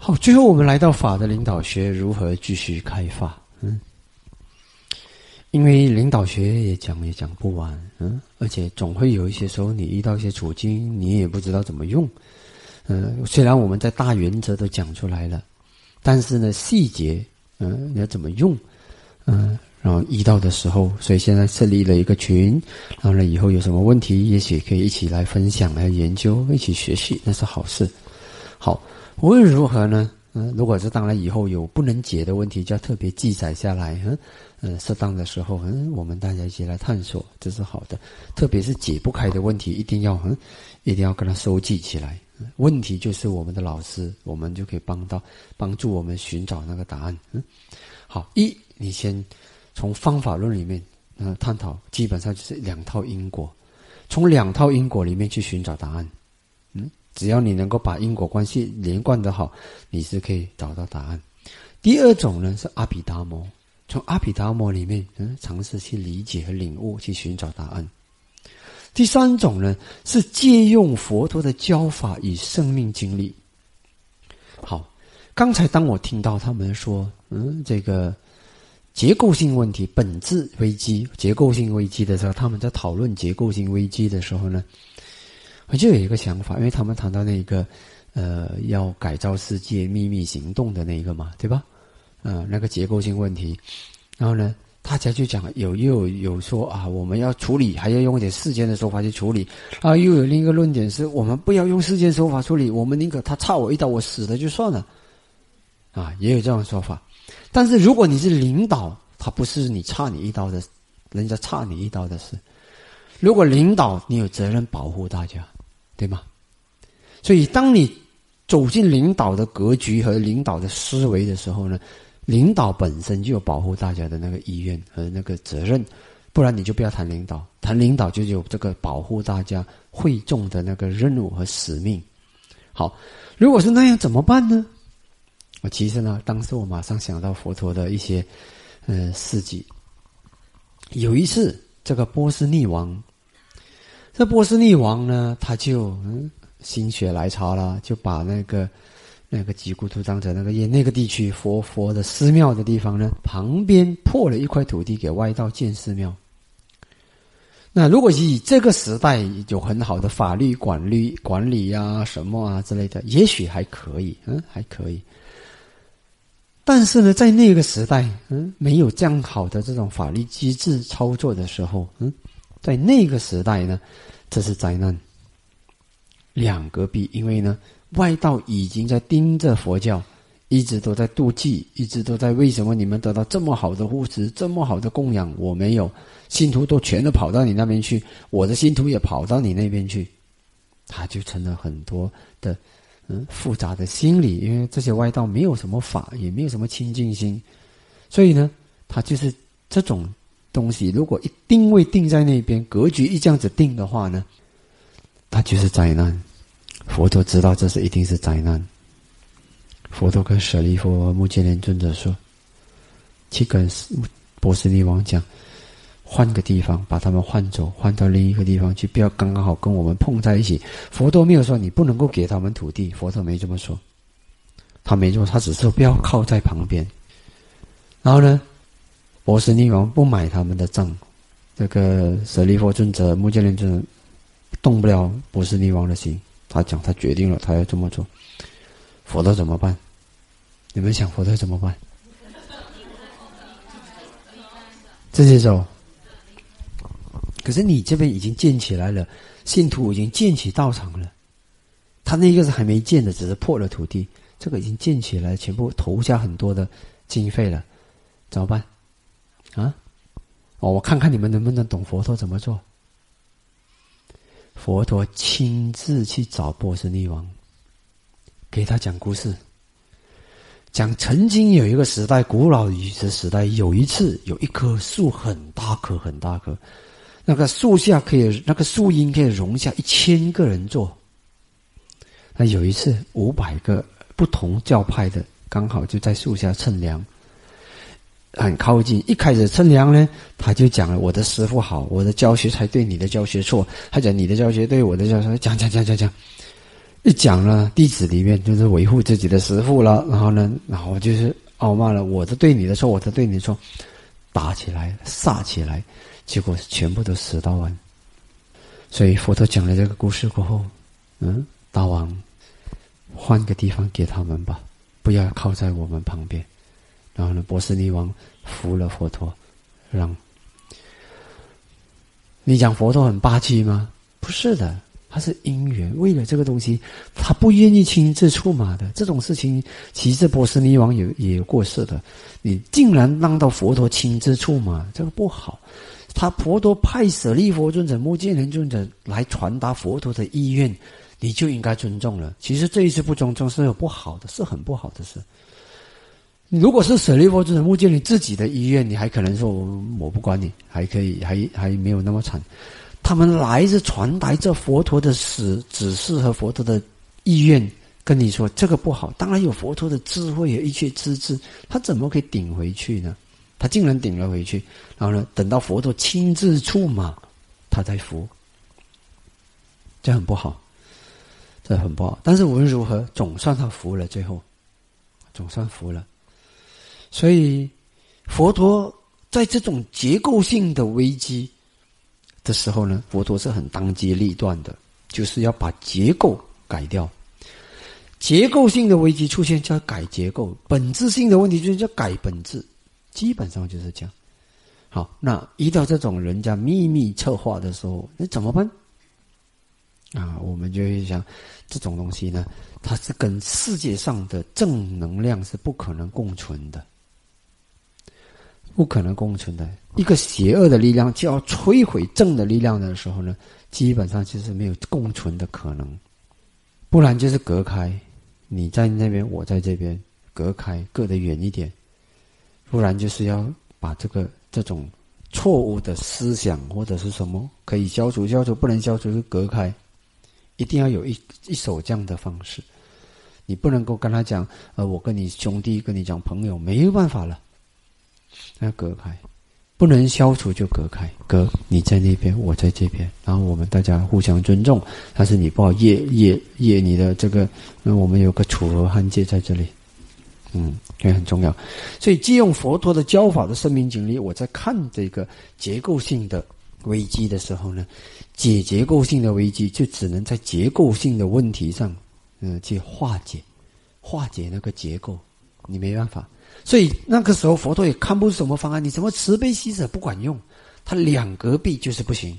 好，最后我们来到法的领导学如何继续开发。因为领导学也讲不完，而且总会有一些时候你遇到一些处境，你也不知道怎么用。虽然我们在大原则都讲出来了，但是呢，细节，你要怎么用，然后遇到的时候，所以现在设立了一个群，然后呢，以后有什么问题，也许可以一起来分享、来研究、一起学习，那是好事。好，无论如何呢，如果是当然以后有不能解的问题，就要特别记载下来，适当的时候，我们大家一起来探索，这是好的。特别是解不开的问题，一定要跟它收集起来。问题就是我们的老师，我们就可以帮助我们寻找那个答案。好，你先从方法论里面探讨，基本上就是2套因果，从2套因果里面去寻找答案。只要你能够把因果关系连贯得好，你是可以找到答案。第二种呢是阿毗达摩，从阿毗达摩里面尝试去理解和领悟，去寻找答案。第三种呢是借用佛陀的教法与生命经历。好，刚才当我听到他们说这个结构性问题、本质危机、结构性危机的时候，他们在讨论结构性危机的时候呢，我就有一个想法，因为他们谈到那个要改造世界秘密行动的那个嘛，对吧？那个结构性问题，然后呢，大家就讲有说我们要处理，还要用一点世间的手法去处理又有另一个论点是我们不要用世间手法处理，我们宁可他插我一刀，我死了就算了也有这种说法。但是如果你是领导，他不是你插你一刀的，人家插你一刀的事。如果领导，你有责任保护大家，对吗？所以当你走进领导的格局和领导的思维的时候呢，领导本身就有保护大家的那个意愿和那个责任，不然你就不要谈领导，谈领导就有这个保护大家会众的那个任务和使命。好，如果是那样怎么办呢？其实呢，当时我马上想到佛陀的一些事迹。有一次这个波斯匿王，这波斯匿王呢，他就心血来潮了，就把那个吉古图长者那个地区佛的寺庙的地方呢，旁边破了一块土地给外道建寺庙。那如果以这个时代有很好的法律管理什么之类的，也许还可以，还可以。但是呢，在那个时代，没有这样好的这种法律机制操作的时候，在那个时代呢，这是灾难。两个弊，因为呢，外道已经在盯着佛教，一直都在妒忌，一直都在为什么你们得到这么好的护持，这么好的供养，我没有，信徒都全都跑到你那边去，我的信徒也跑到你那边去，他就成了很多的复杂的心理，因为这些外道没有什么法，也没有什么清净心，所以呢，他就是这种东西，如果一定位定在那边，格局一这样子定的话呢，它就是灾难。佛陀知道这是一定是灾难，佛陀跟舍利弗和目犍连尊者说，去跟波斯匿王讲，换个地方把他们换走，换到另一个地方去，不要刚刚好跟我们碰在一起。佛陀没有说你不能够给他们土地，佛陀没这么说，他没说，他只是说不要靠在旁边。然后呢，波斯匿王不买他们的账，这个舍利弗尊者、目犍连尊者动不了波斯匿王的心，他讲他决定了，他要这么做。佛陀怎么办？你们想佛陀怎么办？自己走。可是你这边已经建起来了，信徒已经建起道场了，他那个是还没建的，只是破了土地，这个已经建起来，全部投下很多的经费了，怎么办？我看看你们能不能懂佛陀怎么做。佛陀亲自去找波斯匿王，给他讲故事，讲曾经有一个时代，古老的时代，有一次有一棵树很大棵很大棵，那个树下那个树荫可以容下1000个人坐。那有一次500个不同教派的刚好就在树下乘凉，很靠近。一开始乘凉呢，他就讲了我的师父好，我的教学才对，你的教学错。他讲你的教学对，我的教学讲。 一讲了，弟子里面就是维护自己的师父了，然后就是傲慢了，我的对你的错，我的对你的错，打起来，杀起来，结果全部都死到完。所以佛陀讲了这个故事过后，大王换个地方给他们吧，不要靠在我们旁边。然后呢，波斯匿王服了佛陀，让。你讲佛陀很霸气吗？不是的，他是因缘，为了这个东西，他不愿意亲自出马的。这种事情，其实波斯匿王也有过失的。你竟然让到佛陀亲自出马，这个不好。佛陀派舍利弗尊者、目犍连尊者来传达佛陀的意愿，你就应该尊重了。其实这一次不尊重是有不好的，是很不好的事。如果是舍利弗尊者、目犍连自己的意愿，你还可能说我不管你，还可以，还没有那么惨。他们来自传达着佛陀的指示和佛陀的意愿，跟你说这个不好。当然有佛陀的智慧和一切资质，他怎么可以顶回去呢？他竟然顶了回去，然后呢，等到佛陀亲自出马，他才服。这很不好，这很不好。但是无论如何，总算他服了，最后总算服了。所以佛陀在这种结构性的危机的时候呢，佛陀是很当机立断的，就是要把结构改掉。结构性的危机出现就要改结构，本质性的问题出现就要改本质，基本上就是这样。好，那遇到这种人家秘密策划的时候，那怎么办？我们就会想，这种东西呢，它是跟世界上的正能量是不可能共存的。不可能共存的。一个邪恶的力量就要摧毁正的力量的时候呢，基本上就是没有共存的可能，不然就是隔开，你在那边，我在这边，隔开，隔得远一点，不然就是要把这种错误的思想或者是什么可以消除，不能消除就隔开，一定要有一手这样的方式。你不能够跟他讲，我跟你兄弟，跟你讲朋友，没有办法了。要隔开，不能消除就隔开，你在那边，我在这边，然后我们大家互相尊重，但是你不好业你的这个，我们有个楚河汉界在这里，也很重要。所以借用佛陀的教法的生命经历，我在看这个结构性的危机的时候呢，解结构性的危机就只能在结构性的问题上，去化解那个结构，你没办法。所以那个时候佛陀也看不出什么方案，你怎么慈悲喜舍不管用，他两隔壁就是不行，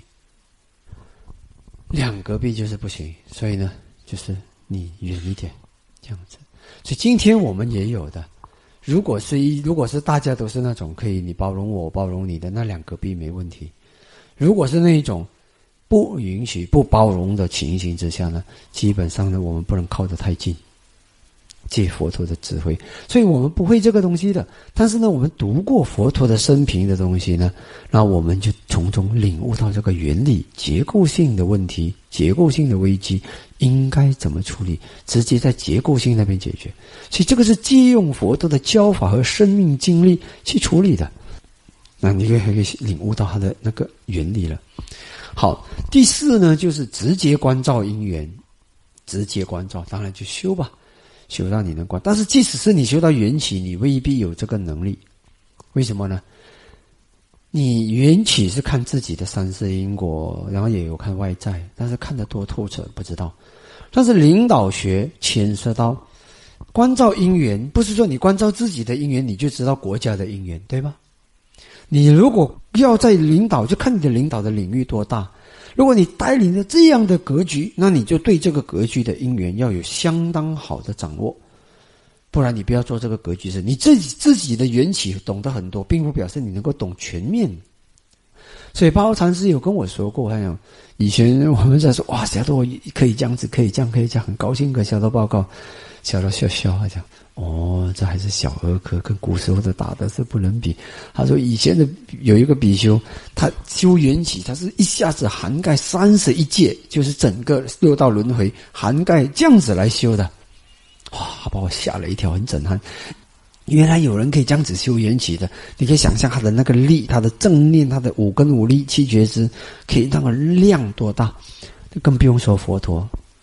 所以呢，就是你远一点，这样子。所以今天我们也有的，如果是大家都是那种可以你包容我，我包容你的，那两隔壁没问题。如果是那种不允许、不包容的情形之下呢，基本上呢，我们不能靠得太近。借佛陀的智慧，所以我们不会这个东西的。但是呢，我们读过佛陀的生平的东西呢，那我们就从中领悟到这个原理，结构性的问题、结构性的危机应该怎么处理，直接在结构性那边解决。所以这个是借用佛陀的教法和生命经历去处理的。那你可以领悟到它的那个原理了。好，第四呢，就是直接关照因缘，直接关照，当然就修吧。修到你能观，但是即使是你修到缘起，你未必有这个能力。为什么呢？你缘起是看自己的三世因果，然后也有看外在，但是看得多透彻不知道。但是领导学牵涉到关照因缘，不是说你关照自己的因缘你就知道国家的因缘，对吧？你如果要在领导，就看你的领导的领域多大。如果你带领着这样的格局，那你就对这个格局的因缘要有相当好的掌握，不然你不要做这个格局是你自己的缘起懂得很多，并不表示你能够懂全面。所以八号禅师有跟我说过，还有以前我们在说，哇，小豆可以这样子，可以这样，很高兴跟小豆报告，小豆笑讲，这还是小儿科，跟古时候的打的是不能比。他说以前的有一个比丘，他修缘起，他是一下子涵盖31界，就是整个六道轮回涵盖这样子来修的。哇，把我吓了一跳，很震撼。原来有人可以这样子修缘起的，你可以想象他的那个力，他的正念，他的五根五力七觉知可以那个量多大，更不用说佛陀。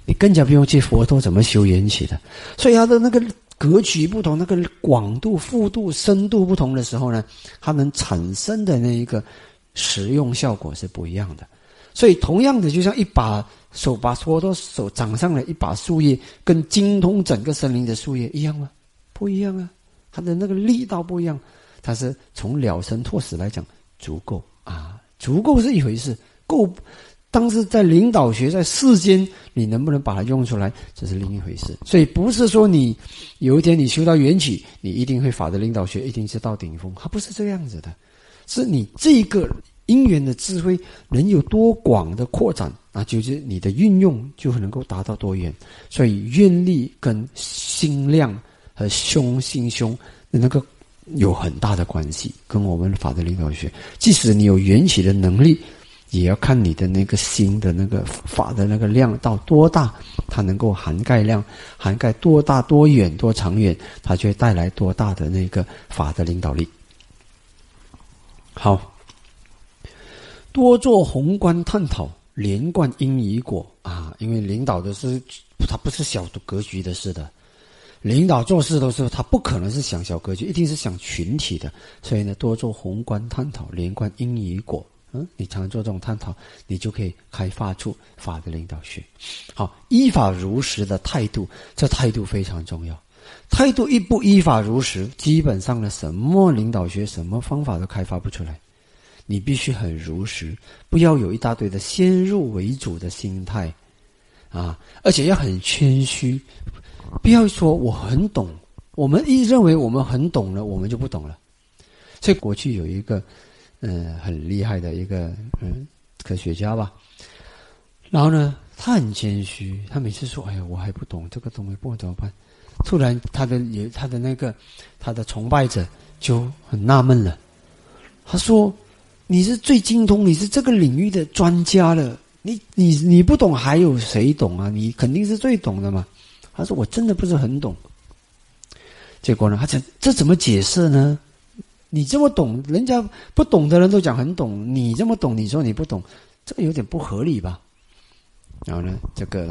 你更加不用去佛陀怎么修缘起的。所以他的那个格局不同，那个广度、幅度、深度不同的时候呢，它能产生的那一个实用效果是不一样的。所以同样的，就像一把手把佛陀手掌上的一把树叶，跟精通整个森林的树叶一样吗？不一样啊，它的那个力道不一样。它是从了生拓死来讲足够啊，足够是一回事，够。当时在领导学在世间，你能不能把它用出来，这是另一回事。所以不是说你有一天你修到缘起，你一定会法的领导学一定是到顶峰，它不是这样子的，是你这个因缘的智慧能有多广的扩展，那就是你的运用就能够达到多远。所以愿力跟心量和心胸的那个有很大的关系，跟我们法的领导学，即使你有缘起的能力，也要看你的那个心的那个法的那个量到多大，它能够涵盖量，涵盖多大多远多长远，它就会带来多大的那个法的领导力。好，多做宏观探讨，连贯因与果啊！因为领导的是，它不是小格局的事的。领导做事的时候，他不可能是想小格局，一定是想群体的。所以呢，多做宏观探讨，连贯因与果。你常做这种探讨，你就可以开发出法的领导学。好，依法如实的态度，这态度非常重要。态度一不依法如实，基本上呢，什么领导学、什么方法都开发不出来。你必须很如实，不要有一大堆的先入为主的心态啊，而且要很谦虚。不要说我很懂，我们一认为我们很懂了，我们就不懂了。所以过去有一个很厉害的一个科学家吧，然后呢，他很谦虚，他每次说：“哎呀，我还不懂这个东西，不懂怎么办？”突然他的崇拜者就很纳闷了，他说：“你是最精通，你是这个领域的专家了，你不懂还有谁懂啊？你肯定是最懂的嘛。”他说：“我真的不是很懂。”结果呢，他讲这怎么解释呢？你这么懂，人家不懂的人都讲很懂，你这么懂，你说你不懂，这个有点不合理吧？然后呢，这个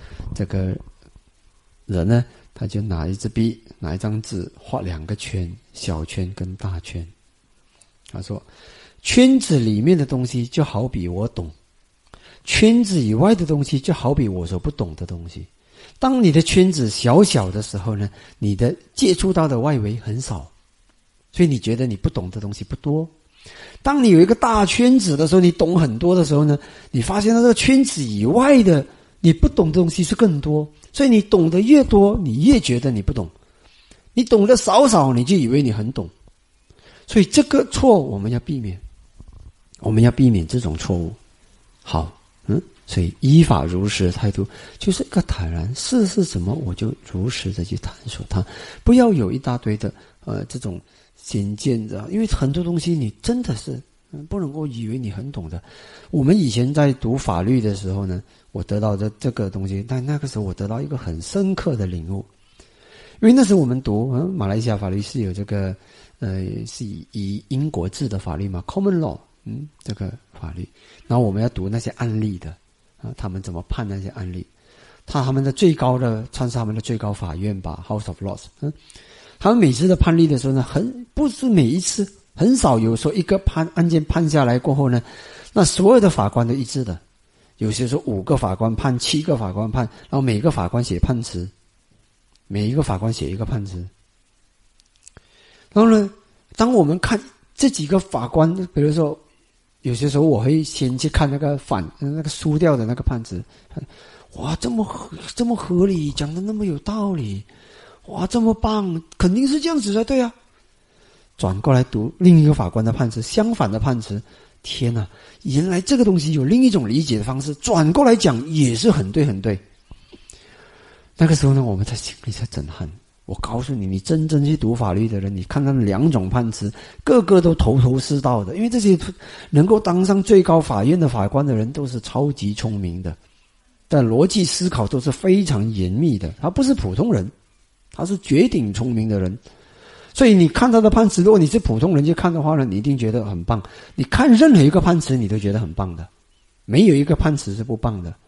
人呢，他就拿一支笔，拿一张纸，画2个圈，小圈跟大圈。他说：“圈子里面的东西就好比我懂，圈子以外的东西就好比我所不懂的东西。当你的圈子小小的时候呢，你的接触到的外围很少，所以你觉得你不懂的东西不多。当你有一个大圈子的时候，你懂很多的时候呢，你发现到这个圈子以外的你不懂的东西是更多。所以你懂得越多，你越觉得你不懂。你懂得少，你就以为你很懂。所以这个错我们要避免，我们要避免这种错误。好，所以依法如实的态度就是一个坦然，事是什么我就如实的去探索它，不要有一大堆的这种先见的，因为很多东西你真的是不能够以为你很懂的。我们以前在读法律的时候呢，我得到这个东西，但那个时候我得到一个很深刻的领悟，因为那时候我们读马来西亚法律是有这个是以英国制的法律嘛 ，common law， 这个法律，然后我们要读那些案例的他们怎么判那些案例，他们的最高的算是他们的最高法院吧 ，House of Lords，他们每次的判例的时候呢，不是每一次，很少有说一个案件判下来过后呢，那所有的法官都一致的，有些时候5个法官判，7个法官判，然后每个法官写判词，每一个法官写一个判词。然后呢，当我们看这几个法官，比如说有些时候我会先去看那个输掉的那个判词，哇，这么合理，讲的那么有道理，哇，这么棒，肯定是这样子才对啊。转过来读另一个法官的判词，相反的判词，天哪，原来这个东西有另一种理解的方式，转过来讲也是很对很对。那个时候呢，我们在心里在震撼。我告诉你，你真正去读法律的人，你看他们2种判词，个个都头是道的，因为这些能够当上最高法院的法官的人都是超级聪明的，但逻辑思考都是非常严密的，他不是普通人，他是绝顶聪明的人。所以你看他的判词，如果你是普通人去看的话呢，你一定觉得很棒。你看任何一个判词，你都觉得很棒的，没有一个判词是不棒的。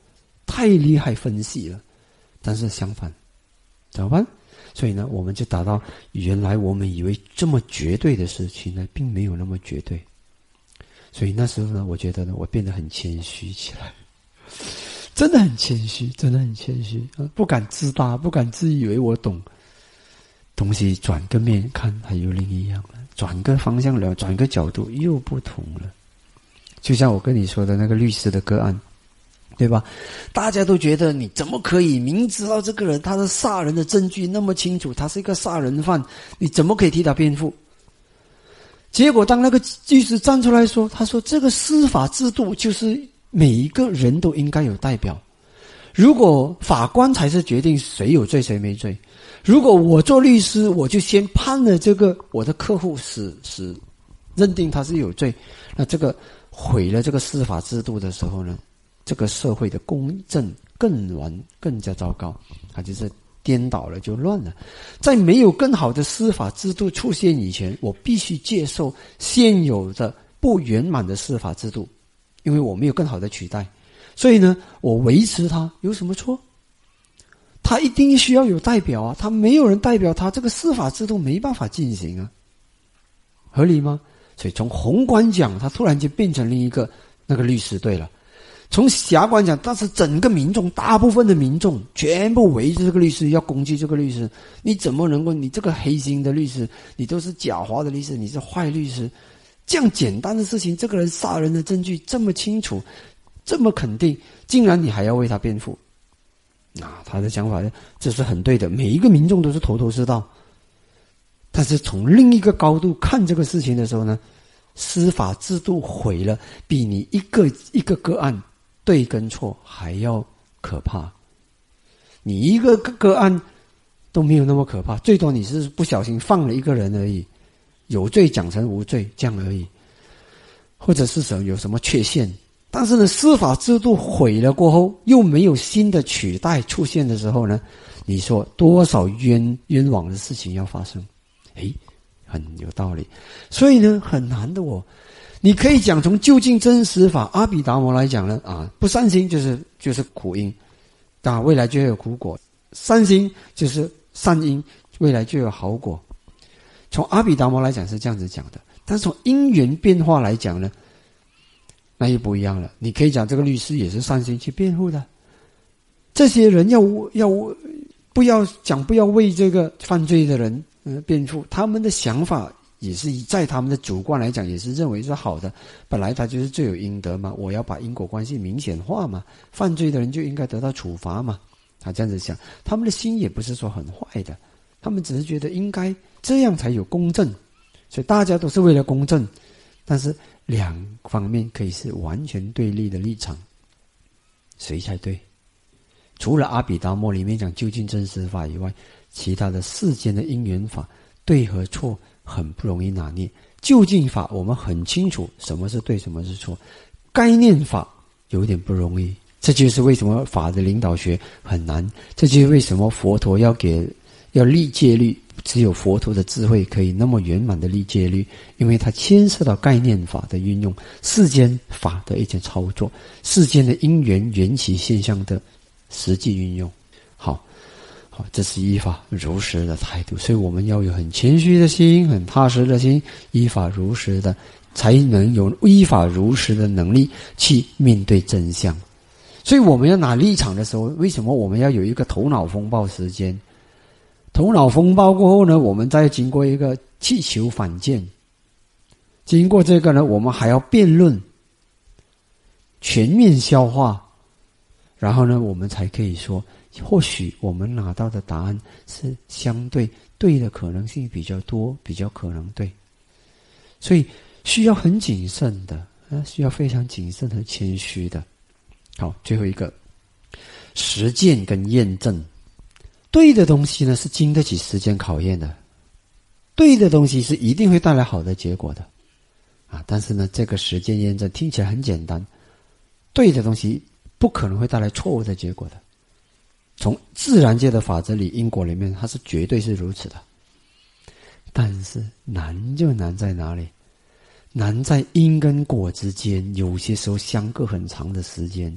太厉害分析了。但是相反，怎么办？所以呢，我们就达到原来我们以为这么绝对的事情呢，并没有那么绝对。所以那时候呢，我觉得呢，我变得很谦虚起来，真的很谦虚，真的很谦虚，不敢自大，不敢自以为我懂。东西转个面看，还有另一样了；转个方向了，转个角度又不同了。就像我跟你说的那个律师的个案，对吧？大家都觉得你怎么可以明知道这个人他的杀人的证据那么清楚，他是一个杀人犯，你怎么可以替他辩护？结果当那个律师站出来说，他说这个司法制度就是每一个人都应该有代表，如果法官才是决定谁有罪谁没罪，如果我做律师我就先判了这个我的客户死认定他是有罪，那这个毁了这个司法制度的时候呢，这个社会的公正更加糟糕，就是颠倒了，就乱了。在没有更好的司法制度出现以前，我必须接受现有的不圆满的司法制度，因为我没有更好的取代。所以呢，我维持它有什么错？他一定需要有代表啊，他没有人代表他，这个司法制度没办法进行啊，合理吗？所以从宏观讲，他突然间变成另一个那个律师对了。从狭观讲，但是整个民众，大部分的民众全部围着这个律师，要攻击这个律师，你怎么能够，你这个黑心的律师，你都是狡猾的律师，你是坏律师，这样简单的事情，这个人杀人的证据这么清楚，这么肯定，竟然你还要为他辩护，他的想法这是很对的，每一个民众都是头头是道。但是从另一个高度看这个事情的时候呢，司法制度毁了，比你一个一个个案对跟错还要可怕。你一个个案都没有那么可怕，最多你是不小心放了一个人而已，有罪讲成无罪这样而已，或者是有什么缺陷。但是呢，司法制度毁了过后，又没有新的取代出现的时候呢，你说多少冤枉的事情要发生？很有道理。所以呢，很难的你可以讲从究竟真实法阿毗达摩来讲呢，不善心就是苦因，当然未来就有苦果；善心就是善因，未来就有好果。从阿毗达摩来讲是这样子讲的，但是从因缘变化来讲呢，那又不一样了。你可以讲这个律师也是善心去辩护的，这些人不要为这个犯罪的人辩护，他们的想法也是在他们的主观来讲也是认为是好的，本来他就是罪有应得嘛，我要把因果关系明显化嘛，犯罪的人就应该得到处罚嘛，他这样子想，他们的心也不是说很坏的，他们只是觉得应该这样才有公正，所以大家都是为了公正，但是两方面可以是完全对立的立场，谁才对？除了阿毗达摩里面讲究竟真实法以外，其他的世间的因缘法对和错很不容易拿捏。究竟法我们很清楚什么是对什么是错，概念法有点不容易，这就是为什么法的领导学很难，这就是为什么佛陀要立戒律，只有佛陀的智慧可以那么圆满的立戒律，因为它牵涉到概念法的运用，世间法的一些操作，世间的因缘缘起现象的实际运用。好，这是依法如实的态度，所以我们要有很谦虚的心，很踏实的心，依法如实的，才能有依法如实的能力去面对真相。所以我们要拿立场的时候，为什么我们要有一个头脑风暴时间？头脑风暴过后呢，我们再经过一个气球反见，经过这个呢，我们还要辩论，全面消化，然后呢，我们才可以说或许我们拿到的答案是相对对的可能性比较多，比较可能对，所以需要很谨慎的，需要非常谨慎和谦虚的。好，最后一个实践跟验证。对的东西呢是经得起时间考验的，对的东西是一定会带来好的结果的但是呢，这个实践验证听起来很简单，对的东西不可能会带来错误的结果的。从自然界的法则里，因果里面它是绝对是如此的。但是难就难在哪里？难在因跟果之间，有些时候相隔很长的时间，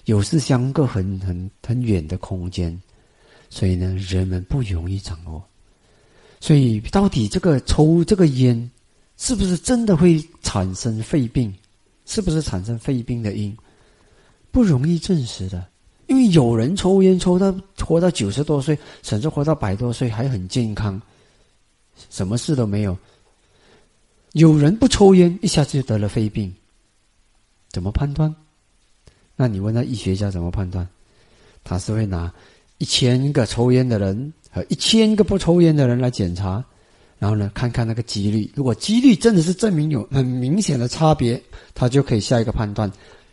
有时相隔很远的空间，所以呢，人们不容易掌握。所以到底这个抽这个烟，是不是真的会产生肺病？是不是产生肺病的因？不容易证实的。因为有人抽烟活到90多岁，甚至活到100多岁还很健康，什么事都没有。有人不抽烟，一下子就得了肺病，怎么判断？那你问那医学家怎么判断？他是会拿1000个抽烟的人和1000个不抽烟的人来检查，然后呢，看看那个几率。如果几率真的是证明有很明显的差别，他就可以下一个判断：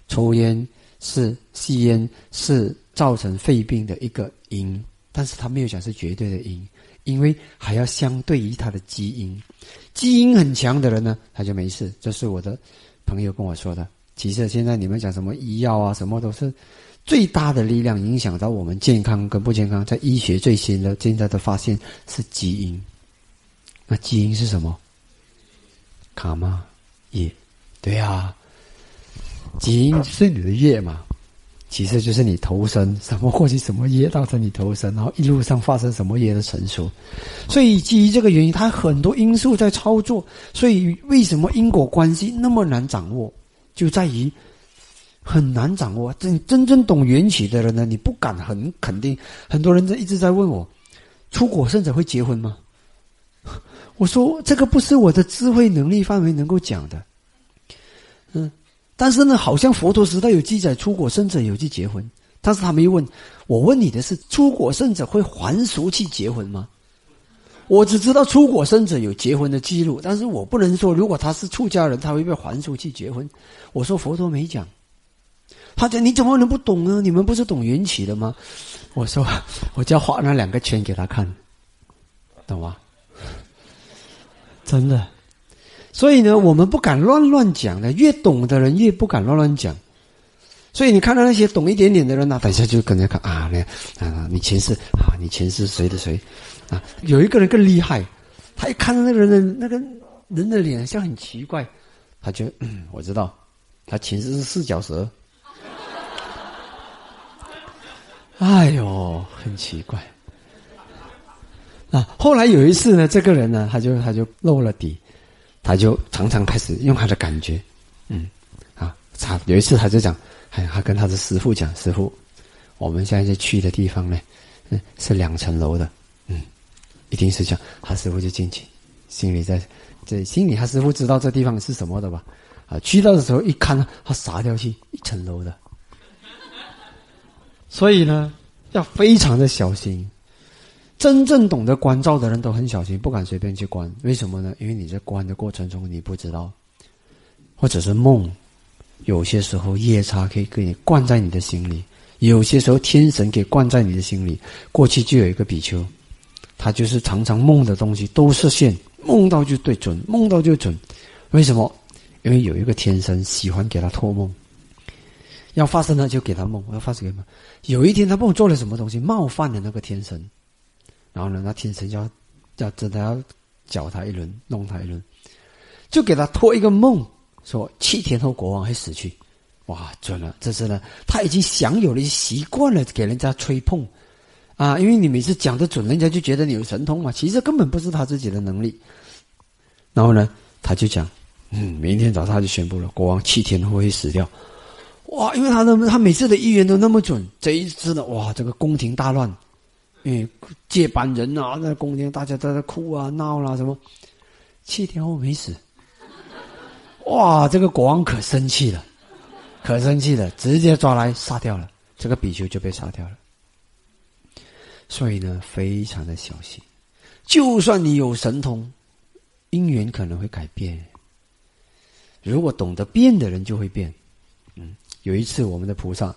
吸烟是造成肺病的一个因。但是他没有讲是绝对的因，因为还要相对于他的基因。基因很强的人呢，他就没事。这是我的朋友跟我说的。其实现在你们讲什么医药啊，什么都是最大的力量影响到我们健康跟不健康，在医学最新的现在的发现是基因。那基因是什么？卡嘛业，对啊，基因是你的业嘛，其实就是你投生什么过去什么业造成你投生，然后一路上发生什么业的成熟。所以基于这个原因，它很多因素在操作。所以为什么因果关系那么难掌握，就在于很难掌握。真正懂缘起的人呢，你不敢很肯定。很多人一直在问我，出果圣者会结婚吗？我说这个不是我的智慧能力范围能够讲的。但是呢，好像佛陀时代有记载出果圣者有去结婚，但是他没问。我问你的是，出果圣者会还俗去结婚吗？我只知道出果圣者有结婚的记录，但是我不能说如果他是出家人，他会被还俗去结婚。我说佛陀没讲。他讲你怎么能不懂呢？你们不是懂缘起的吗？我说我就要画那2个圈给他看，懂吗？真的。所以呢，我们不敢乱讲的，越懂的人越不敢乱讲。所以你看到那些懂一点点的人呢，等一下就跟人家看你前世你前世谁的谁啊？有一个人更厉害，他一看到那个人的脸像很奇怪，他就我知道他前世是四脚蛇。哎呦，很奇怪。后来有一次呢，这个人呢，他就露了底。他就常常开始用他的感觉，有一次他就讲，他跟他的师父讲，师父，我们现在去的地方呢，是2层楼的，一定是这样。他师父就进去，心里他师父知道这地方是什么的吧？去到的时候一看，他傻掉去，1层楼的。所以呢，要非常的小心。真正懂得关照的人都很小心，不敢随便去关。为什么呢？因为你在关的过程中你不知道，或者是梦，有些时候夜叉可以给你灌在你的心里，有些时候天神给灌在你的心里。过去就有一个比丘，他就是常常梦的东西都实现，梦到就对准，梦到就准。为什么？因为有一个天神喜欢给他托梦，要发生了就给他梦，要发生给他梦。有一天他不懂做了什么东西，冒犯了那个天神。然后呢，那天神要真的要搅他一轮，弄他一轮，就给他托一个梦，说7天后国王会死去。哇，准了！这是呢，他已经享有了习惯了给人家吹捧因为你每次讲得准，人家就觉得你有神通嘛，其实根本不是他自己的能力。然后呢，他就讲，明天早上他就宣布了，国王7天后会死掉。哇，因为他每次的预言都那么准，这一次呢，哇，这个宫廷大乱。接班人在宫廷大家都在哭闹啦什么，7天后没死。哇，这个国王可生气了，直接抓来杀掉了，这个比丘就被杀掉了。所以呢，非常的小心。就算你有神通，因缘可能会改变。如果懂得变的人就会变。有一次我们的菩萨，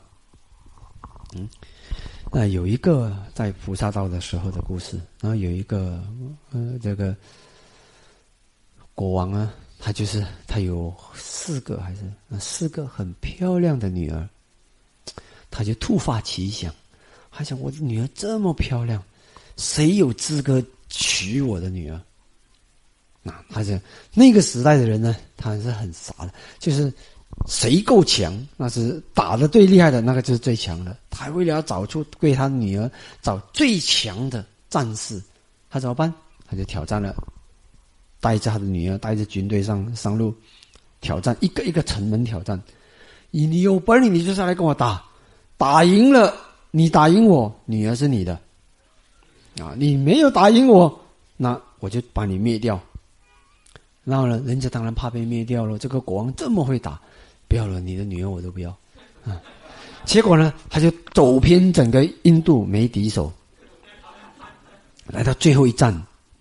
那有一个在菩萨道的时候的故事，然后有一个这个国王他有4个很漂亮的女儿，他就突发奇想，他想我的女儿这么漂亮，谁有资格娶我的女儿？那个时代的人呢，他是很傻的，就是谁够强，那是打得最厉害的那个就是最强的。他为了要找出为他女儿找最强的战士，他怎么办？他就挑战了，带着他的女儿，带着军队上路，挑战一个一个城门挑战。你有本领你就上来跟我打，打赢了你打赢我，女儿是你的啊！你没有打赢我，那我就把你灭掉。然后呢，人家当然怕被灭掉了。这个国王这么会打，不要了，你的女儿我都不要啊！结果呢，他就走遍整个印度没敌手，来到最后一战，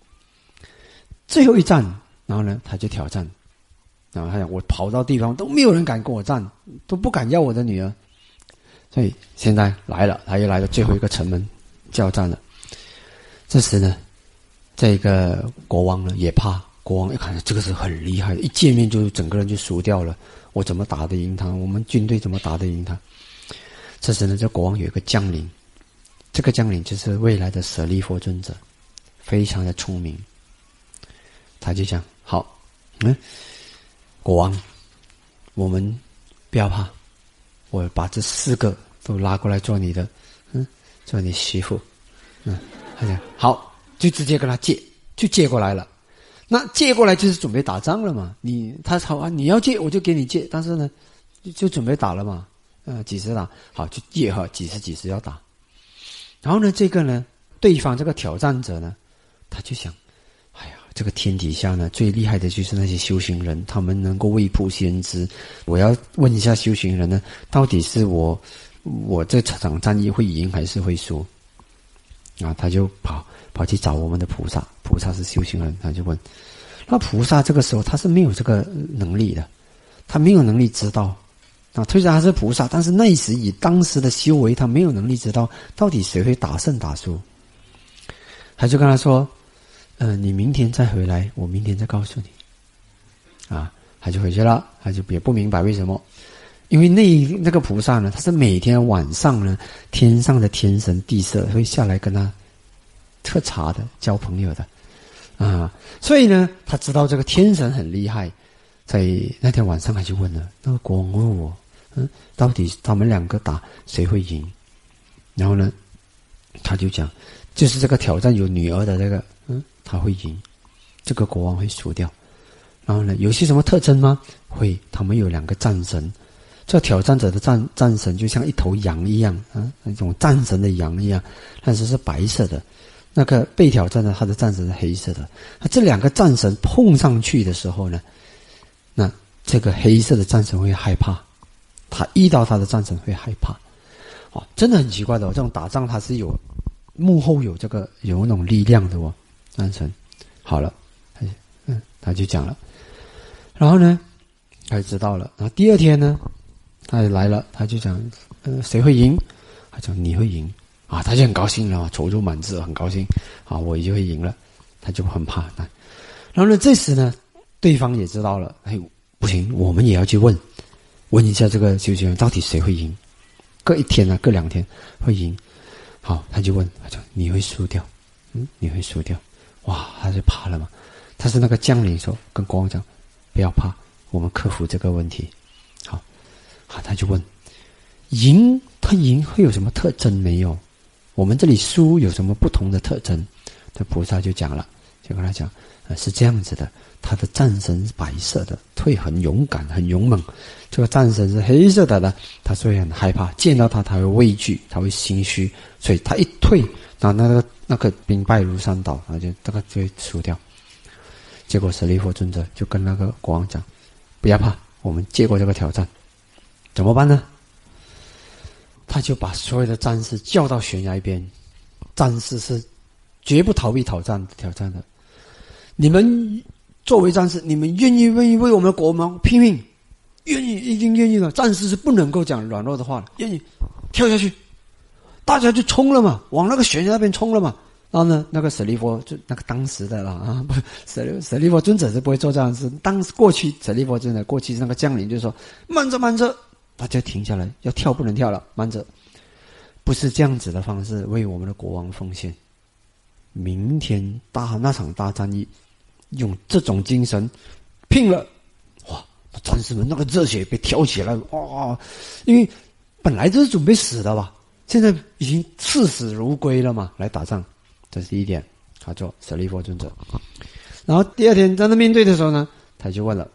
然后呢，他就挑战。然后他讲，我跑到地方都没有人敢跟我战，都不敢要我的女儿。所以现在来了，他又来到最后一个城门交战了。这时呢，这个国王呢也怕。国王一看这个是很厉害的，一见面就整个人就输掉了，我怎么打得赢他？我们军队怎么打得赢他？这时呢，这国王有一个将领，这个将领就是未来的舍利弗尊者，非常的聪明。他就讲：好，国王，我们不要怕，我把这4个都拉过来做你的，做你媳妇。他讲好，就直接跟他就借过来了。那借过来就是准备打仗了嘛？他好啊，你要借我就给你借，但是呢，就准备打了嘛。几时打？好，就借哈，几时要打。然后呢，这个呢，对方这个挑战者呢，他就想，哎呀，这个天底下呢，最厉害的就是那些修行人，他们能够未卜先知。我要问一下修行人呢，到底是我这场战役会赢还是会输？啊，他就跑去找我们的菩萨，菩萨是修行人，他就问，那菩萨这个时候他是没有这个能力的，他没有能力知道，虽然他是菩萨，但是那时以当时的修为，他没有能力知道到底谁会打胜打输。他就跟他说，你明天再回来，我明天再告诉你。啊，他就回去了，他就也不明白为什么。因为那个菩萨呢，他是每天晚上呢，天上的天神地色会下来跟他喝茶的，交朋友的，啊，所以呢，他知道这个天神很厉害，在那天晚上他就问了那个国王问我，到底他们2个打谁会赢？然后呢，他就讲，就是这个挑战有女儿的这个，他会赢，这个国王会输掉。然后呢，有些什么特征吗？他们有2个战神。这挑战者的战神就像一头羊一样那种战神的羊一样，但是是白色的。那个被挑战的他的战神是黑色的。那这2个战神碰上去的时候呢，那这个黑色的战神会害怕，他遇到他的战神会害怕。真的很奇怪的这种打仗他是有幕后有那种力量的战神。好了，他就讲了，然后呢，他就知道了。然后第2天呢，他也来了，他就讲，谁会赢？他讲你会赢啊，他就很高兴了，踌躇满志，很高兴啊，我就会赢了，他就很怕。然后呢，这时呢，对方也知道了，不行，我们也要去问一下这个修行人到底谁会赢？各1天啊，各2天会赢。好，他就问，他讲你会输掉，你会输掉。哇，他就怕了嘛。他是那个将领说，跟国王讲，不要怕，我们克服这个问题。好，他就问，他赢会有什么特征没有？我们这里输有什么不同的特征？这菩萨就讲了，就跟他讲，是这样子的，他的战神是白色的，会很勇敢很勇猛，这个战神是黑色的呢，他所以很害怕，见到他会畏惧，他会心虚，所以他一退，然后那个兵败如山倒，然后就会输掉。结果舍利弗尊者就跟那个国王讲，不要怕，我们接过这个挑战。怎么办呢？他就把所有的战士叫到悬崖边，战士是绝不逃避挑战的。你们作为战士，你们愿意为我们的国王拼命？一定愿意的。战士是不能够讲软弱的话的，愿意跳下去，大家就冲了嘛，往那个悬崖那边冲了嘛。然后呢，那个舍利弗就那个当时的啦不，舍利弗尊者是不会做这样的事。过去舍利弗尊者过去那个将领就说慢着，大家停下来，要跳不能跳了，慢着，不是这样子的方式为我们的国王奉献。明天那场大战役，用这种精神拼了，哇， 战士们那个热血被挑起来，哇！因为本来就是准备死的吧，现在已经视死如归了嘛，来打仗，这是第一点。他做舍利弗尊者。然后第二天在那面对的时候呢，他就问了，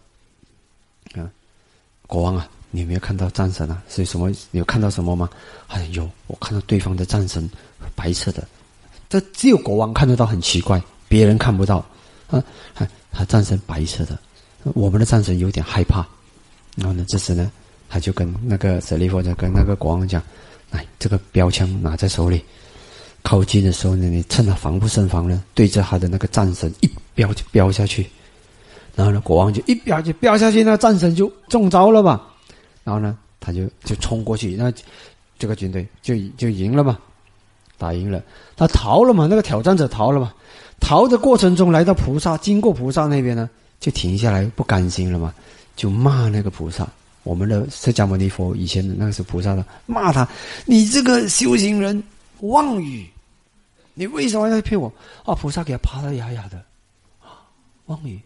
国王啊，你有没有看到战神啊？是什么？你有看到什么吗？有，我看到对方的战神白色的，这只有国王看得到，很奇怪，别人看不到啊。他战神白色的，我们的战神有点害怕。然后呢，这时呢，他就跟那个舍利弗就跟那个国王讲，来，这个标枪拿在手里，靠近的时候呢，你趁他防不胜防呢，对着他的那个战神一标就标下去。然后呢，国王就一标就标下去，那战神就中招了吧。然后呢，他就冲过去，那这个军队就赢了嘛，打赢了。他逃了嘛，那个挑战者逃了嘛。逃的过程中来到菩萨，经过菩萨那边呢，就停下来不甘心了嘛，就骂那个菩萨。我们的释迦牟尼佛以前的那个是菩萨的，骂他，你这个修行人妄语，你为什么要骗我啊？菩萨给他啪得哑哑的，妄语，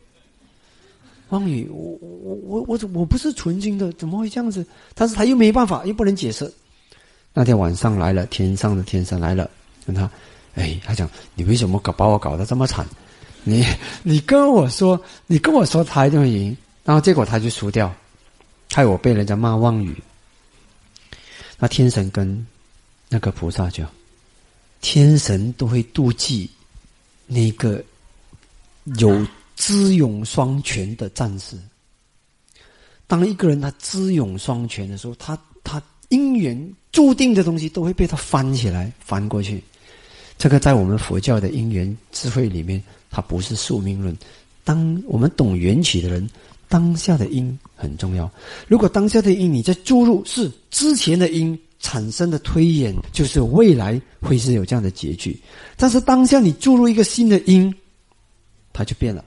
我不是纯净的，怎么会这样子？但是他又没办法，又不能解释。那天晚上来了，天上的天神来了，问他，他讲你为什么把我搞得这么惨？你跟我说他就赢，然后结果他就输掉，害我被人家骂妄语。那天神跟那个菩萨讲，天神都会妒忌那个有智勇双全的战士。当一个人他智勇双全的时候，他因缘注定的东西都会被他翻起来翻过去。这个在我们佛教的因缘智慧里面，它不是宿命论。当我们懂缘起的人，当下的因很重要。如果当下的因你在注入是之前的因产生的推演，就是未来会是有这样的结局。但是当下你注入一个新的因，它就变了，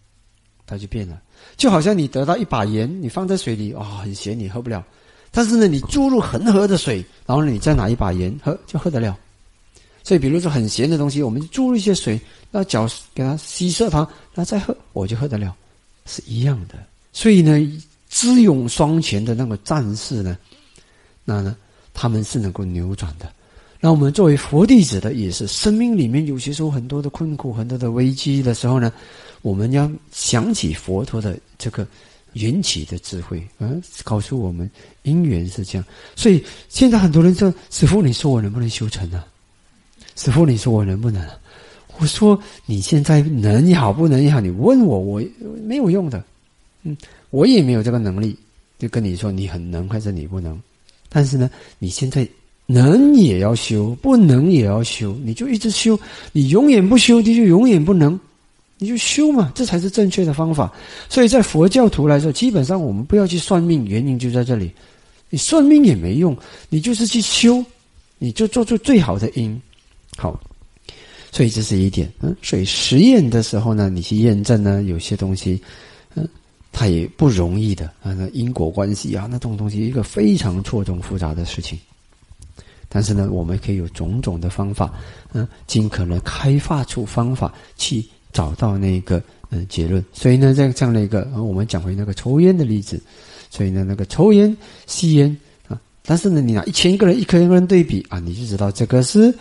就好像你得到一把盐，你放在水里，很咸，你喝不了。但是呢，你注入恒河的水，然后呢，你再拿一把盐喝，就喝得了。所以比如说很咸的东西，我们注入一些水，那脚给它稀释它，那再喝，我就喝得了，是一样的。所以呢，智勇双全的那个战士呢，那呢，他们是能够扭转的。那我们作为佛弟子的也是，生命里面有些时候很多的困苦、很多的危机的时候呢，我们要想起佛陀的这个缘起的智慧，告诉我们因缘是这样。所以现在很多人说，师父你说我能不能修成啊？师父你说我能不能啊？我说你现在能也好不能也好，你问我没有用的。我也没有这个能力就跟你说你很能还是你不能。但是呢，你现在能也要修，不能也要修，你就一直修，你永远不修你就永远不能，你就修嘛，这才是正确的方法。所以在佛教徒来说，基本上我们不要去算命，原因就在这里。你算命也没用，你就是去修，你就做出最好的因。好，所以这是一点。所以实验的时候呢，你去验证呢，有些东西它也不容易的那因果关系那种东西一个非常错综复杂的事情。但是呢，我们可以有种种的方法尽可能开发出方法去找到那个结论。所以呢，这样的一个我们讲回那个抽烟的例子。所以呢，那个抽烟吸烟但是呢，你拿1000个人100个人对比你就知道这个是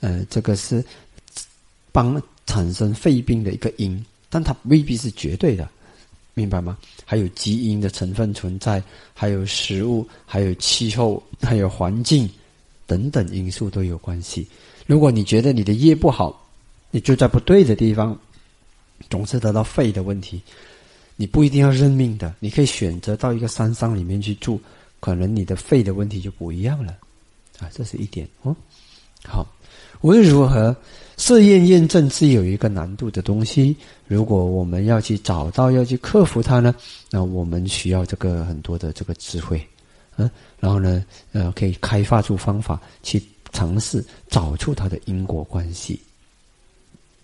帮产生肺病的一个因，但它未必是绝对的，明白吗？还有基因的成分存在，还有食物，还有气候，还有环境等等因素都有关系。如果你觉得你的业不好，你就在不对的地方总是得到肺的问题，你不一定要认命的，你可以选择到一个山上里面去住，可能你的肺的问题就不一样了这是一点好，无论如何试验验证是有一个难度的东西，如果我们要去找到要去克服它呢，那我们需要这个很多的这个智慧然后呢可以开发出方法去尝试找出它的因果关系。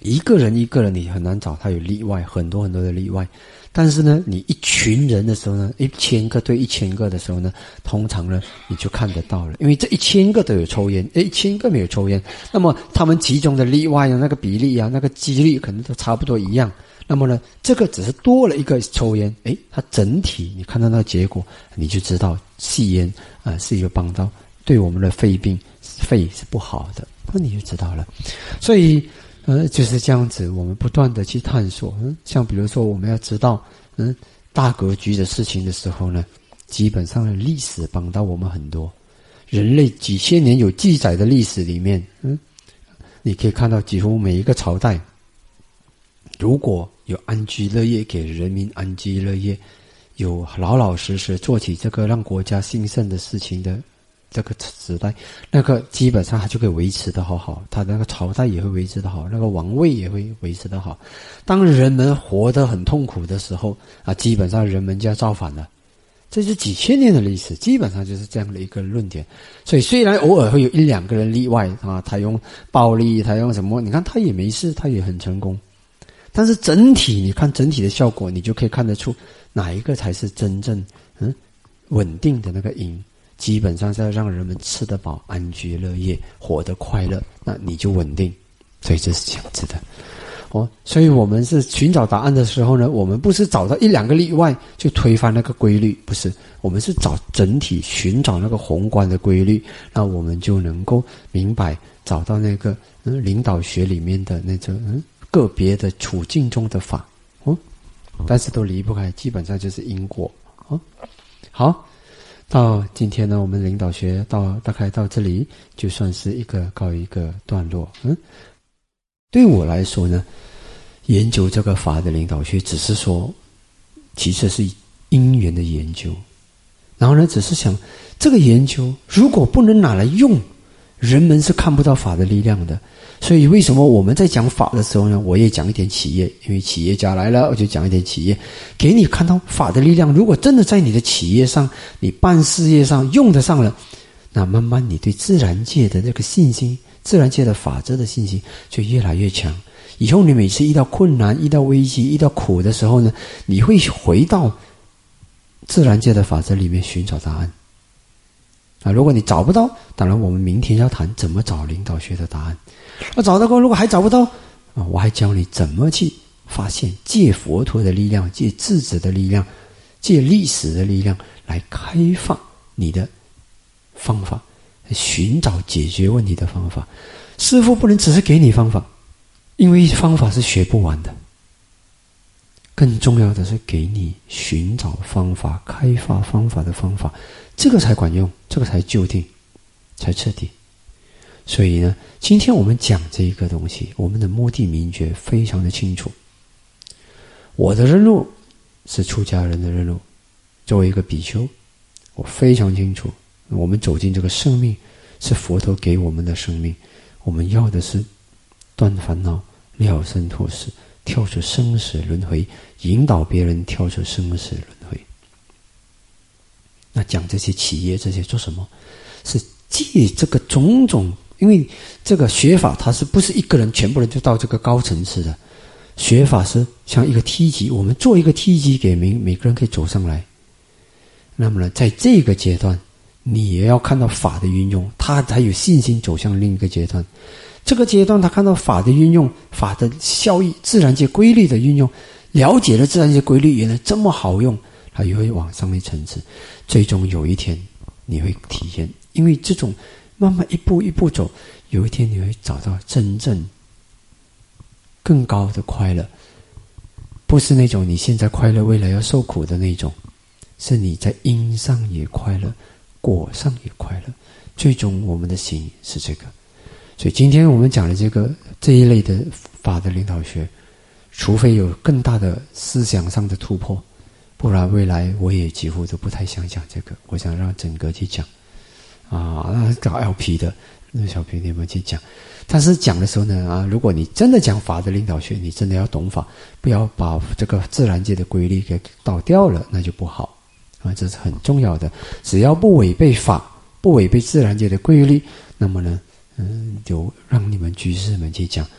一个人一个人你很难找，他有例外，很多很多的例外。但是呢，你一群人的时候呢，1000个对1000个的时候呢，通常呢你就看得到了，因为这1000个都有抽烟，1000个没有抽烟，那么他们其中的例外啊，那个比例啊，那个几率可能都差不多一样。那么呢，这个只是多了一个抽烟，它整体你看到那个结果，你就知道吸烟是有帮到对我们的肺是不好的，那你就知道了。所以就是这样子，我们不断的去探索。像比如说我们要知道大格局的事情的时候呢，基本上历史帮到我们很多。人类几千年有记载的历史里面，你可以看到几乎每一个朝代，如果有安居乐业，给人民安居乐业，有老老实实做起这个让国家兴盛的事情的这个时代，那个基本上他就可以维持得好好，他那个朝代也会维持得好，那个王位也会维持得好。当人们活得很痛苦的时候基本上人们就要造反了。这是几千年的历史，基本上就是这样的一个论点。所以虽然偶尔会有1-2个人例外他用暴力，他用什么，你看他也没事，他也很成功。但是整体你看整体的效果，你就可以看得出哪一个才是真正稳定的那个因。基本上是要让人们吃得饱，安居乐业，活得快乐，那你就稳定。所以这是这样子的所以我们是寻找答案的时候呢，我们不是找到1-2个例外就推翻那个规律，不是，我们是找整体，寻找那个宏观的规律，那我们就能够明白，找到那个领导学里面的那种个别的处境中的法但是都离不开，基本上就是因果好，到今天呢，我们领导学大概到这里就算是告一个段落。对我来说呢，研究这个法的领导学，只是说其实是因缘的研究，然后呢，只是想这个研究如果不能拿来用，人们是看不到法的力量的。所以为什么我们在讲法的时候呢，我也讲一点企业，因为企业家来了，我就讲一点企业，给你看到法的力量。如果真的在你的企业上，你办事业上用得上了，那慢慢你对自然界的这个信心，自然界的法则的信心就越来越强。以后你每次遇到困难，遇到危机，遇到苦的时候呢，你会回到自然界的法则里面寻找答案如果你找不到，当然我们明天要谈怎么找领导学的答案。找到过，如果还找不到我还教你怎么去发现，借佛陀的力量，借智者的力量，借历史的力量来开放你的方法，寻找解决问题的方法。师父不能只是给你方法，因为方法是学不完的，更重要的是给你寻找方法，开发方法的方法，这个才管用，这个才究竟，才彻底。所以呢，今天我们讲这一个东西，我们的目的明确，非常的清楚。我的任务是出家人的任务，作为一个比丘，我非常清楚，我们走进这个生命是佛陀给我们的生命，我们要的是断烦恼，了生脱死，跳出生死轮回，引导别人跳出生死轮回。那讲这些企业这些做什么？是借这个种种，因为这个学法它是不是一个人全部人就到这个高层次的，学法是像一个梯级，我们做一个梯级给每个人可以走上来。那么呢，在这个阶段你也要看到法的运用，他才有信心走向另一个阶段。这个阶段他看到法的运用，法的效益，自然界规律的运用，了解了自然界规律原来这么好用，他也会往上一层次。最终有一天你会体验，因为这种慢慢一步一步走，有一天你会找到真正更高的快乐，不是那种你现在快乐未来要受苦的那种，是你在因上也快乐，果上也快乐，最终我们的心是这个。所以今天我们讲的这一类的法的领导学，除非有更大的思想上的突破，不然未来我也几乎都不太想讲这个。我想让整个去讲搞 LP 的那小朋友们去讲。但是讲的时候呢如果你真的讲法的领导学，你真的要懂法，不要把这个自然界的规律给倒掉了，那就不好这是很重要的。只要不违背法，不违背自然界的规律，那么呢就让你们居士们去讲。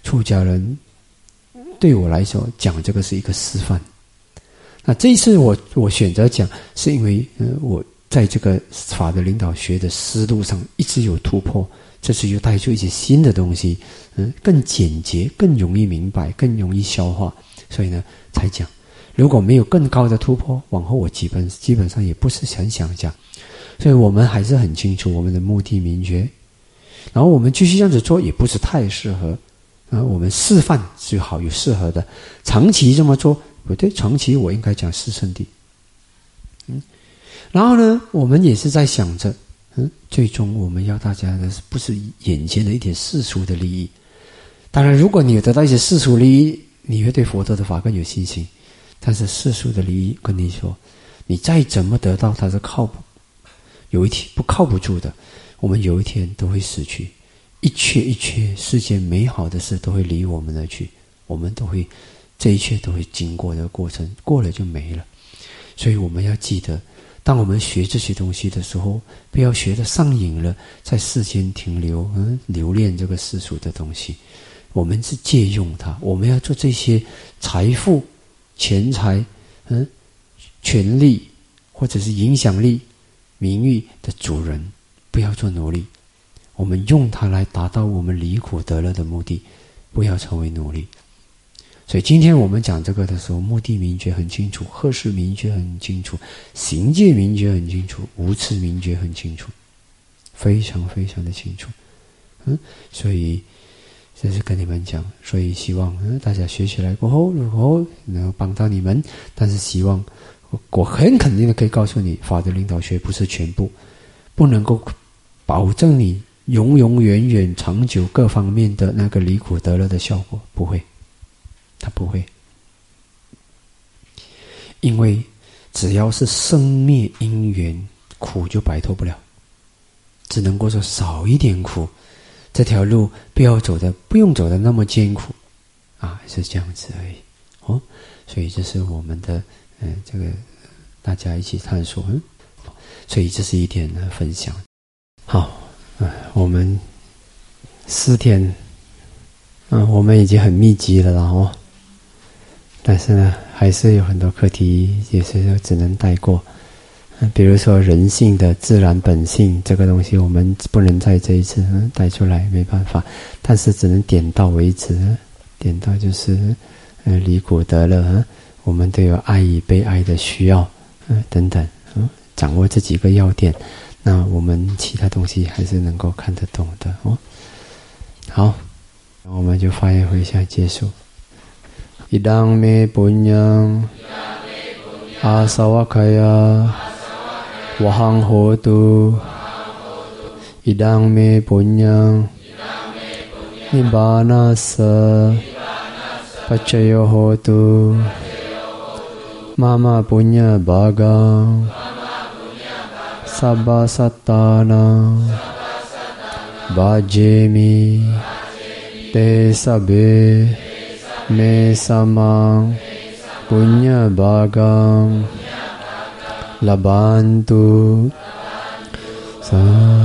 出家人对我来说讲这个是一个示范。那这一次我选择讲，是因为我在这个法的领导学的思路上一直有突破，这次又带出一些新的东西，更简洁，更容易明白，更容易消化，所以呢才讲。如果没有更高的突破，往后我基本上也不是很想讲。所以我们还是很清楚我们的目的明确，然后我们继续这样子做也不是太适合，我们示范最好有适合的，长期这么做不对，长期我应该讲四圣谛。然后呢，我们也是在想着，最终我们要大家的不是眼前的一点世俗的利益。当然，如果你有得到一些世俗利益，你会对佛陀的法更有信心。但是世俗的利益，跟你说，你再怎么得到，它是有一天不靠不住的。我们有一天都会死去，一切世间美好的事都会离我们而去，我们都会这一切都会经过这个过程，过了就没了。所以我们要记得，当我们学这些东西的时候，不要学得上瘾了，在世间停留，留恋这个世俗的东西。我们是借用它，我们要做这些财富、钱财、权力或者是影响力、名誉的主人，不要做奴隶。我们用它来达到我们离苦得乐的目的，不要成为奴隶。所以今天我们讲这个的时候，目的明确很清楚，贺事明确很清楚，行戒明确很清楚，无持明确很清楚，非常非常的清楚。所以这是跟你们讲，所以希望大家学起来过后，如果能够帮到你们，但是希望我很肯定的可以告诉你，法的领导学不是全部，不能够保证你永永远远长久各方面的那个离苦得乐的效果，不会，它不会。因为只要是生灭因缘，苦就摆脱不了，只能够说少一点苦，这条路不用走的那么艰苦啊，是这样子而已哦。所以这是我们的这个大家一起探索，所以这是一点分享。好，我们4天，我们已经很密集了哦，但是呢，还是有很多课题也是只能带过。比如说人性的自然本性这个东西，我们不能在这一次带出来，没办法，但是只能点到为止。点到就是离苦得乐，我们都有爱与被爱的需要，等等，掌握这几个要点，那我们其他东西还是能够看得懂的哦。好，我们就发言回向结束。Idang me punyang asawakaya wahang hotu idang me punyang nibbanasa pacayo hotu mama punya bhagang sabba sattana bhajemi te sabbe me samang punya bhagang labantu sa